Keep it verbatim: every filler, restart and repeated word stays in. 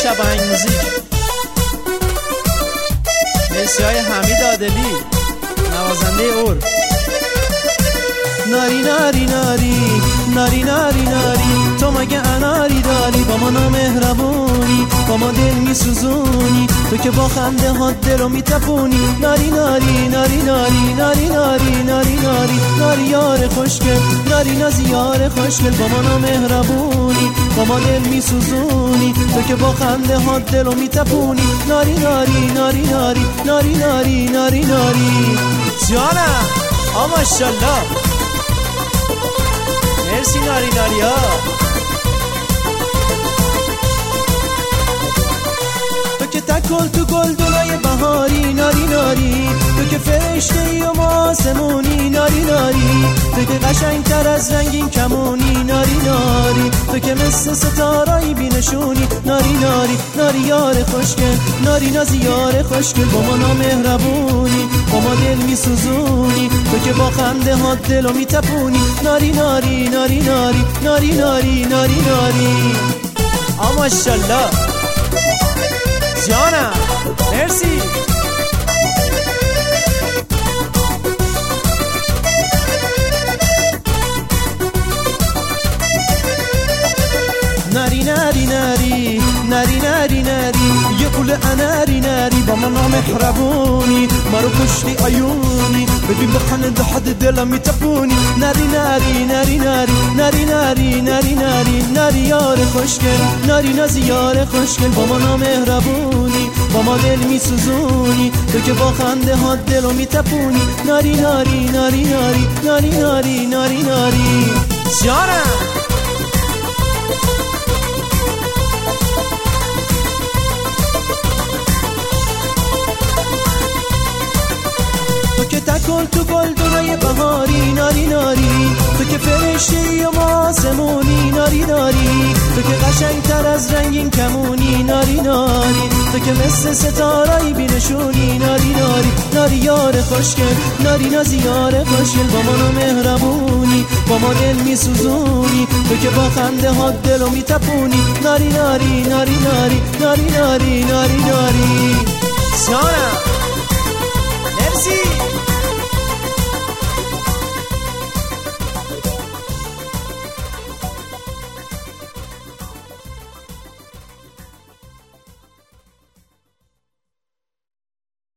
شب آهنگ موزیک. مرسی های حمید عادلی نوازنده اور. ناری ناری ناری ناری ناری ناری تو مگه اناری داری؟ با ما نامهربونی، با ما دل میسوزونی، تو که با خنده ها دل رو میتپونی. ناری ناری ناری ناری ناری ناری ناری ناری ناری یار خوشگل، ناری نازی یار خوشگل، با ما نامهربونی، با ما دل میسوزونی، تو که با خنده ها دل رو میتپونی. ناری ناری ناری ناری ناری ناری ناری ناری جانم آ ماشاءالله. مرسی ناری ناری ها. تو که تکل تو گلدنای بهاری، ناری ناری، تو که فرشته ای و ما آسمونی، ناری ناری، تو که قشنگتر از رنگین کمونی، ناری ناری، تو که مثل ستاره‌ای بی‌نشونی. ناری ناری ناری یار خوشگل، ناری نازی یار خوشگل، با ما نامهربونی، با ما دل میسوزونی، تو که با خنده ها دلو میتپونی. ناری ناری ناری ناری ناری ناری ناری ناری آ ماشاءالله. جانم مرسی. ناری ناری ناری ناری ناری ناری یه پول اناری ناری، با ما نامهربونی، ما رو کشتی عیونی، ببین بخنده حد دلم میتپونی. ناری ناری ناری ناری ناری ناری ناری ناری ناری یار خوشگل، ناری نازی یار خوشگل، با ما نامهربونی، با ما دل میسوزونی، تو که با خنده ها دلو میتپونی. ناری ناری ناری ناری ناری ناری ناری ناری جانم تو که تکل تو گلدنای بهاری، ناری ناری، تو که فرشتی و ما آسمونی، ناری ناری، تو که قشنگتر از رنگین کمونی، ناری ناری، تو که مثل ستاره‌ای بی‌نشونی. ناری ناری ناری یار خوشگل، ناری نازی یار خوشگل، با ما نامهربونی، با ما دل میسوزونی، تو که با خنده ها دلو میتپونی. ناری ناری ناری ناری ناری ناری ناری ناری جانم